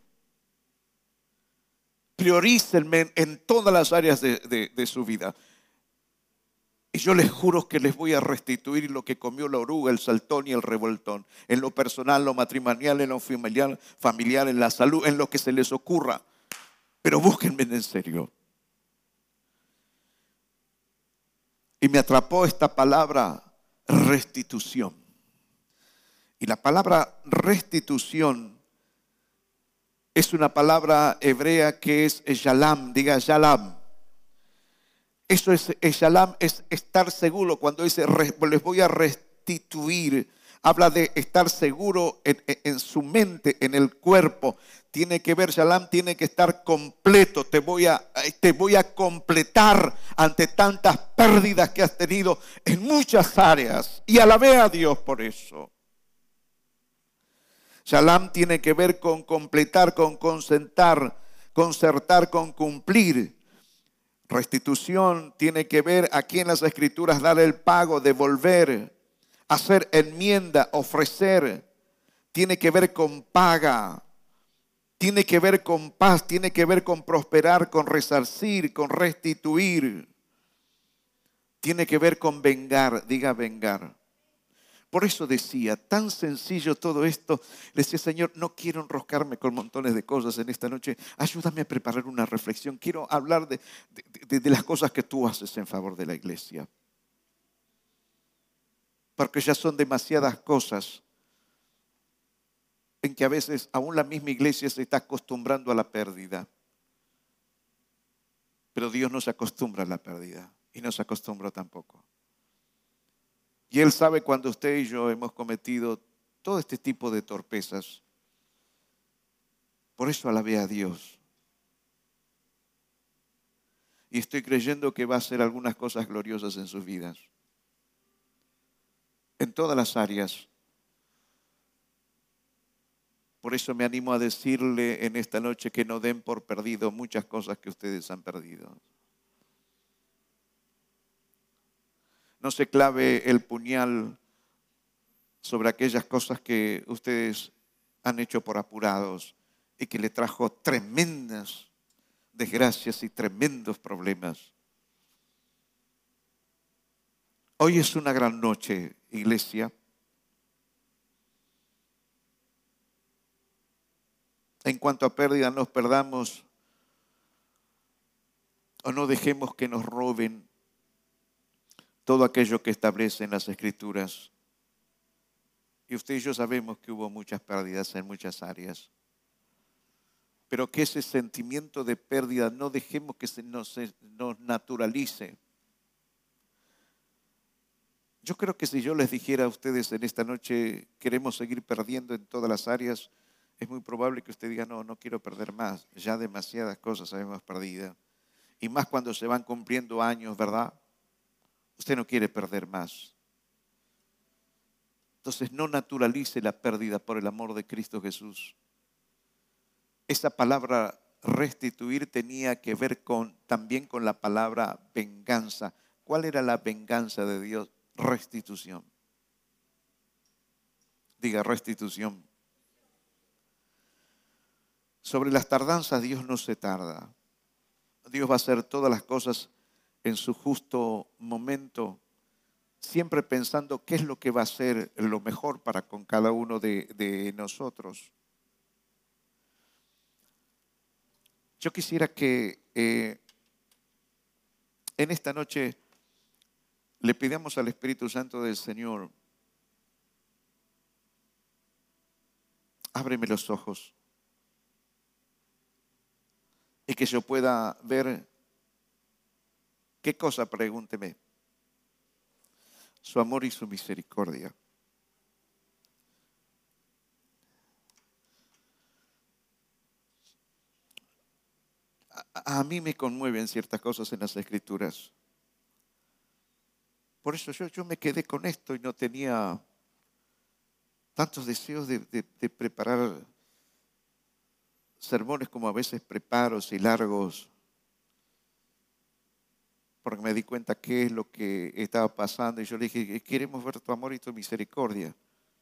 priorícenme en todas las áreas de su vida. Y yo les juro que les voy a restituir lo que comió la oruga, el saltón y el revoltón. En lo personal, lo matrimonial, en lo familiar, en la salud, en lo que se les ocurra. Pero búsquenme en serio. Y me atrapó esta palabra, restitución. Y la palabra restitución es una palabra hebrea que es Shalom. Diga Shalom. Eso es Shalom, es estar seguro. Cuando dice les voy a restituir, habla de estar seguro en su mente, en el cuerpo. Tiene que ver, Shalom tiene que estar completo. Te voy a completar ante tantas pérdidas que has tenido en muchas áreas. Y alabé a Dios por eso. Shalom tiene que ver con completar, con concertar, con cumplir. Restitución tiene que ver aquí en las Escrituras dar el pago, devolver, hacer enmienda, ofrecer. Tiene que ver con paga, tiene que ver con paz, tiene que ver con prosperar, con resarcir, con restituir. Tiene que ver con vengar, diga vengar. Por eso decía, tan sencillo todo esto. Le decía, Señor, no quiero enroscarme con montones de cosas en esta noche. Ayúdame a preparar una reflexión. Quiero hablar de las cosas que tú haces en favor de la iglesia. Porque ya son demasiadas cosas en que a veces aún la misma iglesia se está acostumbrando a la pérdida. Pero Dios no se acostumbra a la pérdida y no se acostumbró tampoco. Y Él sabe cuando usted y yo hemos cometido todo este tipo de torpezas. Por eso alabé a Dios. Y estoy creyendo que va a hacer algunas cosas gloriosas en sus vidas. En todas las áreas. Por eso me animo a decirle en esta noche que no den por perdido muchas cosas que ustedes han perdido. No se clave el puñal sobre aquellas cosas que ustedes han hecho por apurados y que le trajo tremendas desgracias y tremendos problemas. Hoy es una gran noche, iglesia. En cuanto a pérdida, nos perdamos o no dejemos que nos roben todo aquello que establecen las Escrituras. Y usted y yo sabemos que hubo muchas pérdidas en muchas áreas. Pero que ese sentimiento de pérdida no dejemos que nos naturalice. Yo creo que si yo les dijera a ustedes en esta noche, queremos seguir perdiendo en todas las áreas, es muy probable que usted diga, no quiero perder más. Ya demasiadas cosas hemos perdido. Y más cuando se van cumpliendo años, ¿verdad? Usted no quiere perder más. Entonces no naturalice la pérdida por el amor de Cristo Jesús. Esa palabra restituir tenía que ver también con la palabra venganza. ¿Cuál era la venganza de Dios? Restitución. Diga restitución. Sobre las tardanzas Dios no se tarda. Dios va a hacer todas las cosas en su justo momento, siempre pensando qué es lo que va a ser lo mejor para con cada uno de nosotros. Yo quisiera que en esta noche le pidamos al Espíritu Santo del Señor, ábreme los ojos y que yo pueda ver qué cosa, pregúnteme, su amor y su misericordia. A mí me conmueven ciertas cosas en las Escrituras. Por eso yo me quedé con esto y no tenía tantos deseos de preparar sermones como a veces preparo, y largos, porque me di cuenta qué es lo que estaba pasando y yo le dije, queremos ver tu amor y tu misericordia.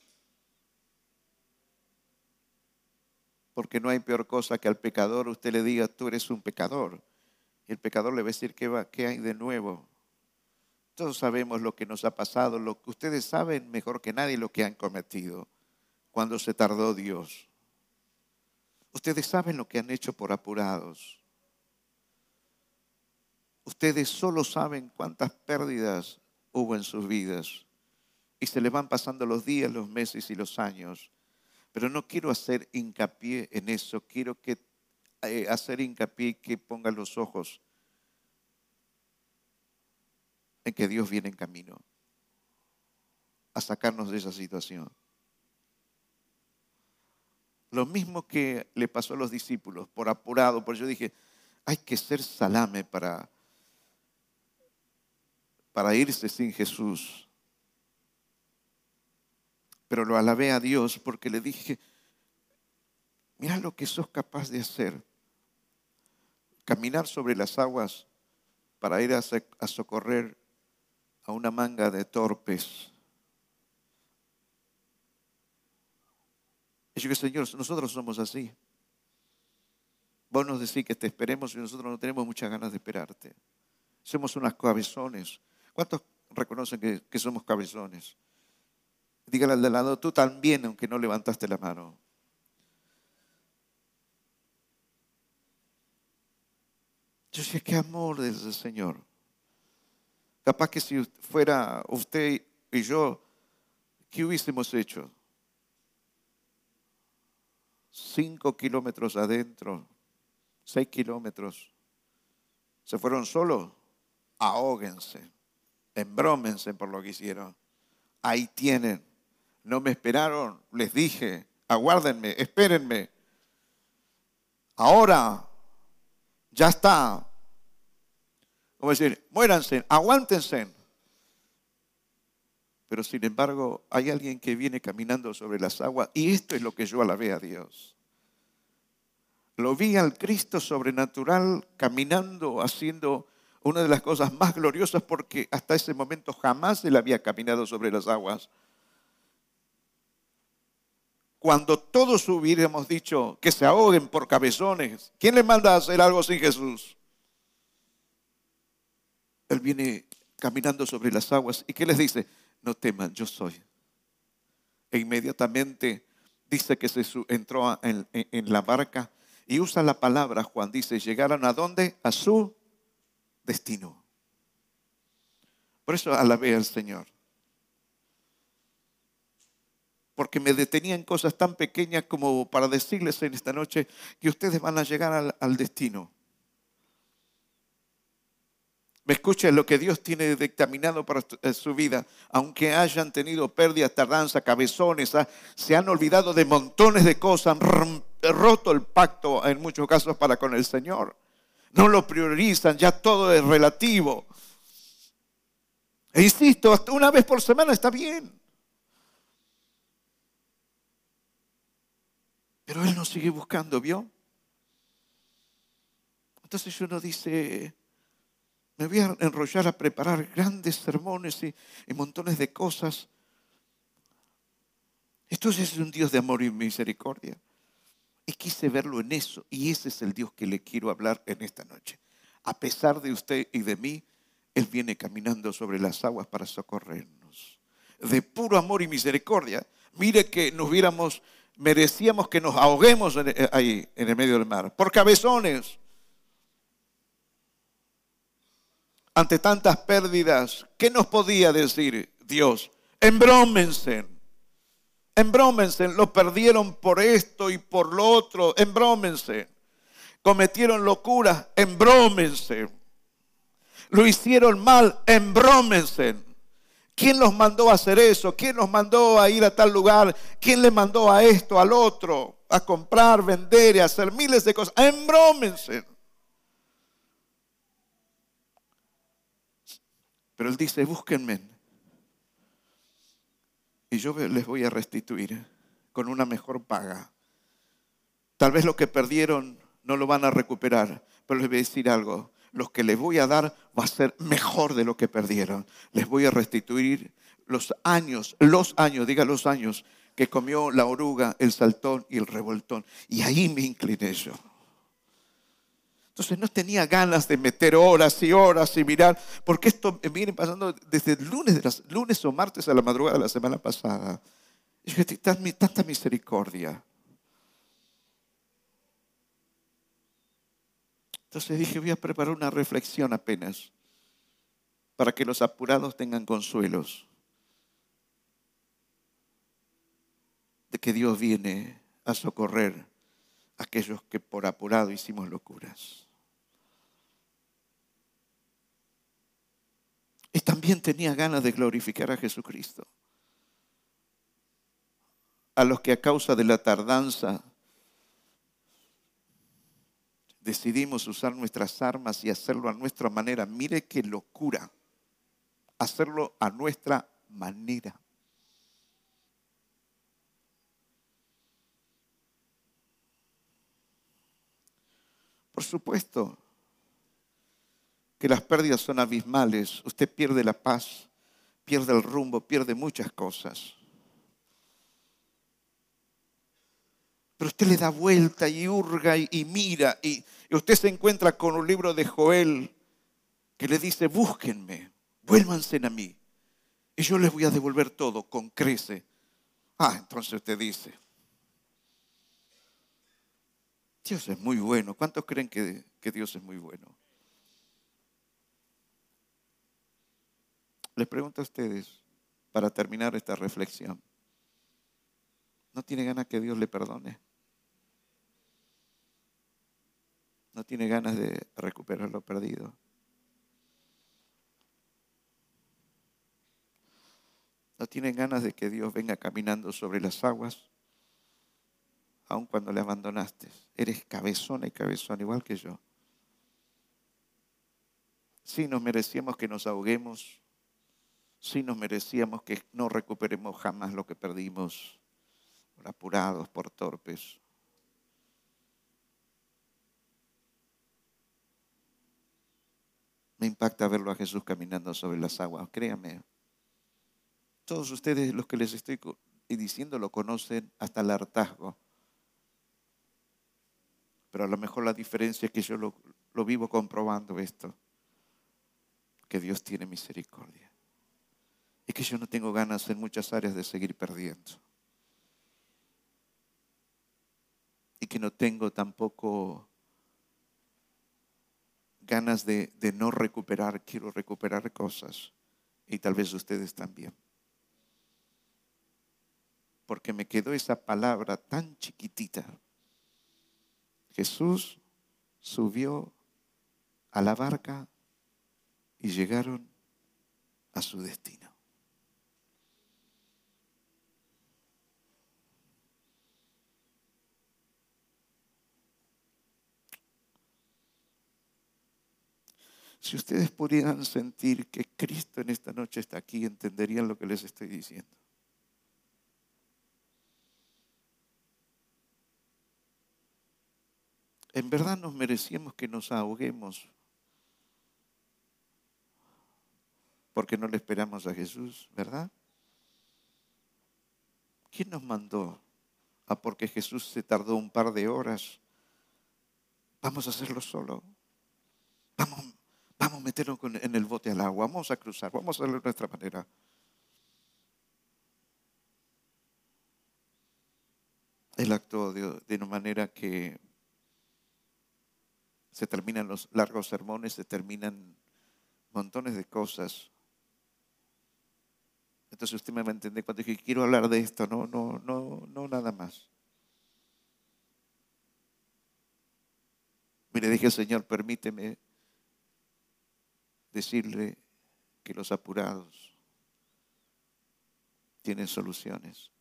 Porque no hay peor cosa que al pecador usted le diga, tú eres un pecador. Y el pecador le va a decir, ¿qué hay de nuevo? Todos sabemos lo que nos ha pasado, lo que ustedes saben mejor que nadie lo que han cometido cuando se tardó Dios. Ustedes saben lo que han hecho por apurados. Ustedes solo saben cuántas pérdidas hubo en sus vidas. Y se les van pasando los días, los meses y los años. Pero no quiero hacer hincapié en eso. Quiero hacer hincapié que pongan los ojos en que Dios viene en camino a sacarnos de esa situación. Lo mismo que le pasó a los discípulos, por apurado, porque yo dije, hay que ser salame para irse sin Jesús. Pero lo alabé a Dios porque le dije, mira lo que sos capaz de hacer. Caminar sobre las aguas para ir a socorrer a una manga de torpes. Y yo dije, Señor, nosotros somos así. Vos nos decís que te esperemos y nosotros no tenemos muchas ganas de esperarte. Somos unas cabezones. ¿Cuántos reconocen que somos cabezones? Dígale al de lado, tú también, aunque no levantaste la mano. Yo sé qué amor es el Señor. Capaz que si fuera usted y yo, ¿qué hubiésemos hecho? 5 kilómetros adentro, 6 kilómetros. ¿Se fueron solos? Ahóguense, embrómense por lo que hicieron. Ahí tienen. No me esperaron, les dije, aguárdenme, espérenme. Ahora, ya está. Como decir, muéranse, aguántense. Pero sin embargo, hay alguien que viene caminando sobre las aguas y esto es lo que yo alabé a Dios. Lo vi al Cristo sobrenatural caminando, haciendo una de las cosas más gloriosas porque hasta ese momento jamás él había caminado sobre las aguas. Cuando todos hubiéramos dicho que se ahoguen por cabezones, ¿quién le manda a hacer algo sin Jesús? Él viene caminando sobre las aguas y ¿qué les dice? No teman, yo soy. E inmediatamente dice que entró en la barca y usa la palabra, Juan dice, llegaron ¿a dónde? A su destino. Por eso alabé al Señor. Porque me detenía en cosas tan pequeñas como para decirles en esta noche que ustedes van a llegar al destino. Me escuchen lo que Dios tiene dictaminado para su vida. Aunque hayan tenido pérdidas, tardanza, cabezones, se han olvidado de montones de cosas, han roto el pacto en muchos casos para con el Señor. No lo priorizan, ya todo es relativo. E insisto, hasta una vez por semana está bien. Pero Él nos sigue buscando, ¿vio? Entonces uno dice, me voy a enrollar a preparar grandes sermones y montones de cosas. Entonces es un Dios de amor y misericordia. Y quise verlo en eso. Y ese es el Dios que le quiero hablar en esta noche. A pesar de usted y de mí, Él viene caminando sobre las aguas para socorrernos. De puro amor y misericordia. Mire que merecíamos que nos ahoguemos ahí en el medio del mar. Por cabezones. Ante tantas pérdidas, ¿qué nos podía decir Dios? Embrómense, lo perdieron por esto y por lo otro, embrómense. Cometieron locuras, embrómense. Lo hicieron mal, embrómense. ¿Quién los mandó a hacer eso? ¿Quién los mandó a ir a tal lugar? ¿Quién les mandó a esto, al otro? A comprar, vender y hacer miles de cosas. Embrómense. Pero Él dice, búsquenme y yo les voy a restituir con una mejor paga. Tal vez lo que perdieron no lo van a recuperar, pero les voy a decir algo. Lo que les voy a dar va a ser mejor de lo que perdieron. Les voy a restituir los años que comió la oruga, el saltón y el revoltón. Y ahí me incliné yo. Entonces no tenía ganas de meter horas y horas y mirar, porque esto viene pasando desde el lunes o martes a la madrugada de la semana pasada. Y dije, tanta misericordia. Entonces dije, voy a preparar una reflexión apenas, para que los apurados tengan consuelos de que Dios viene a socorrer a aquellos que por apurado hicimos locuras. Y también tenía ganas de glorificar a Jesucristo. A los que a causa de la tardanza decidimos usar nuestras armas y hacerlo a nuestra manera. Mire qué locura. Hacerlo a nuestra manera. Por supuesto que las pérdidas son abismales. Usted pierde la paz, pierde el rumbo, pierde muchas cosas. Pero usted le da vuelta y hurga y mira. Y usted se encuentra con un libro de Joel que le dice, búsquenme, vuélvanse a mí. Y yo les voy a devolver todo con crece. Entonces usted dice, Dios es muy bueno. ¿Cuántos creen que Dios es muy bueno? Les pregunto a ustedes, para terminar esta reflexión, ¿no tiene ganas que Dios le perdone? ¿No tiene ganas de recuperar lo perdido? ¿No tienen ganas de que Dios venga caminando sobre las aguas? Aun cuando le abandonaste. Eres cabezona y cabezón, igual que yo. Sí, nos merecíamos que nos ahoguemos. sí nos merecíamos que no recuperemos jamás lo que perdimos, por apurados, por torpes. Me impacta verlo a Jesús caminando sobre las aguas, créanme. Todos ustedes, los que les estoy diciendo, lo conocen hasta el hartazgo. Pero a lo mejor la diferencia es que yo lo vivo comprobando esto, que Dios tiene misericordia. Es que yo no tengo ganas en muchas áreas de seguir perdiendo. Y que no tengo tampoco ganas de no recuperar, quiero recuperar cosas. Y tal vez ustedes también. Porque me quedó esa palabra tan chiquitita. Jesús subió a la barca y llegaron a su destino. Si ustedes pudieran sentir que Cristo en esta noche está aquí, entenderían lo que les estoy diciendo. En verdad nos merecíamos que nos ahoguemos porque no le esperamos a Jesús, ¿verdad? ¿Quién nos mandó? Porque Jesús se tardó un par de horas. Vamos a hacerlo solo. Vamos a meterlo en el bote al agua. Vamos a cruzar. Vamos a hacerlo de nuestra manera. Él actuó de una manera que se terminan los largos sermones, se terminan montones de cosas. Entonces usted me va a entender cuando dije, quiero hablar de esto. No, nada más. Mire, dije, Señor, permíteme decirle que los apurados tienen soluciones.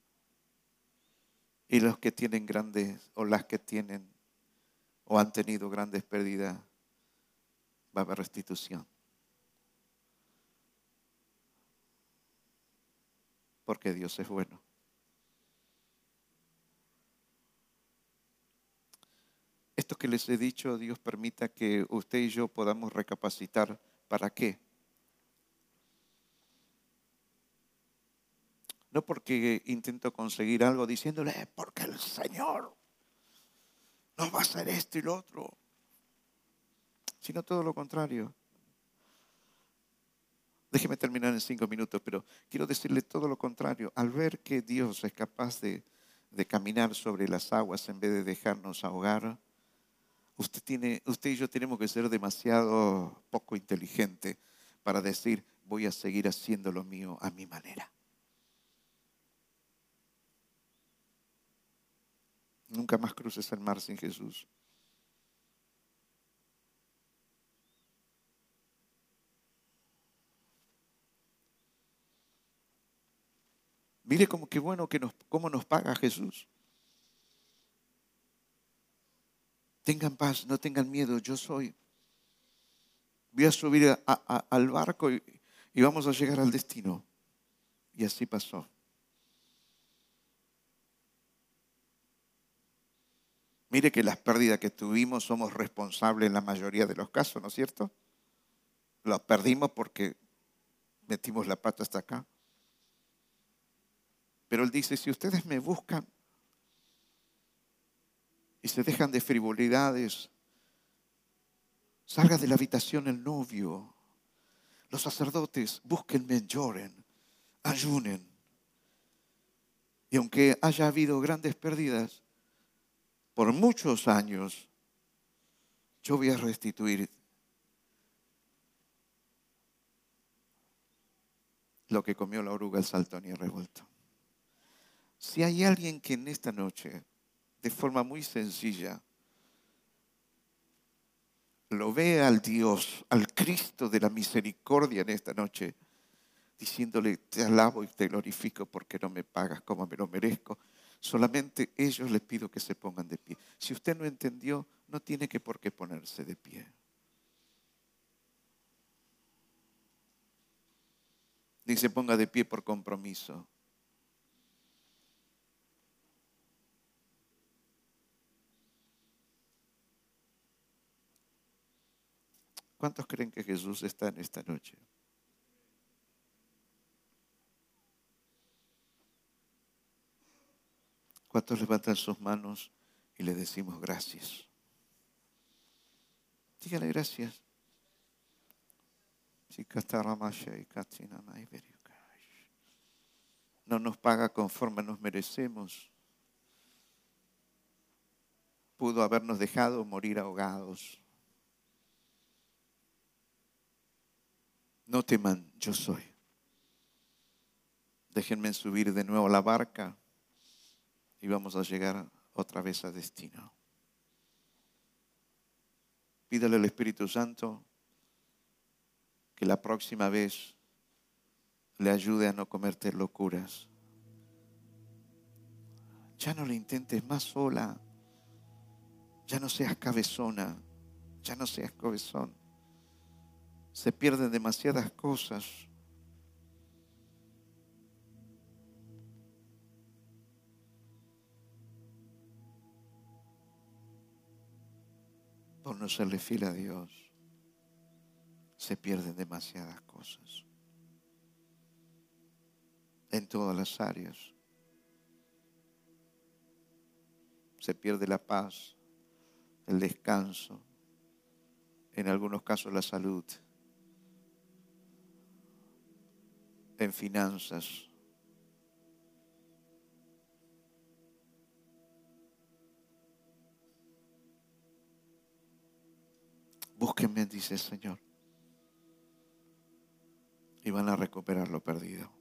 Y los que tienen grandes, o las que tienen, o han tenido grandes pérdidas, va a haber restitución. Porque Dios es bueno. Esto que les he dicho, Dios permita que usted y yo podamos recapacitar. ¿Para qué? No porque intento conseguir algo diciéndole, porque el Señor nos va a hacer esto y lo otro. Sino todo lo contrario. Déjeme terminar en 5 minutos, pero quiero decirle todo lo contrario. Al ver que Dios es capaz de caminar sobre las aguas en vez de dejarnos ahogar, usted y yo tenemos que ser demasiado poco inteligentes para decir, voy a seguir haciendo lo mío a mi manera. Nunca más cruces el mar sin Jesús. Mire como qué bueno cómo nos paga Jesús. Tengan paz, no tengan miedo, yo soy. Voy a subir al barco y vamos a llegar al destino. Y así pasó. Mire que las pérdidas que tuvimos somos responsables en la mayoría de los casos, ¿no es cierto? Las perdimos porque metimos la pata hasta acá. Pero Él dice, si ustedes me buscan y se dejan de frivolidades, salga de la habitación el novio. Los sacerdotes, búsquenme, lloren, ayunen. Y aunque haya habido grandes pérdidas, por muchos años, yo voy a restituir lo que comió la oruga, el saltón y el revuelto. Si hay alguien que en esta noche, de forma muy sencilla, lo ve al Dios, al Cristo de la misericordia en esta noche, diciéndole, te alabo y te glorifico porque no me pagas como me lo merezco. Solamente ellos les pido que se pongan de pie. Si usted no entendió, no tiene que por qué ponerse de pie. Ni se ponga de pie por compromiso. ¿Cuántos creen que Jesús está en esta noche? ¿Cuántos levantan sus manos y le decimos gracias? Dígale gracias. No nos paga conforme nos merecemos. Pudo habernos dejado morir ahogados. No teman, yo soy. Déjenme subir de nuevo a la barca y vamos a llegar otra vez a destino. Pídale al Espíritu Santo que la próxima vez le ayude a no cometer locuras. Ya no lo intentes más sola. Ya no seas cabezona. Ya no seas cabezón. Se pierden demasiadas cosas. Por no serle fiel a Dios, se pierden demasiadas cosas. En todas las áreas. Se pierde la paz, el descanso, en algunos casos la salud, en finanzas. Búsquenme, dice el Señor, y van a recuperar lo perdido.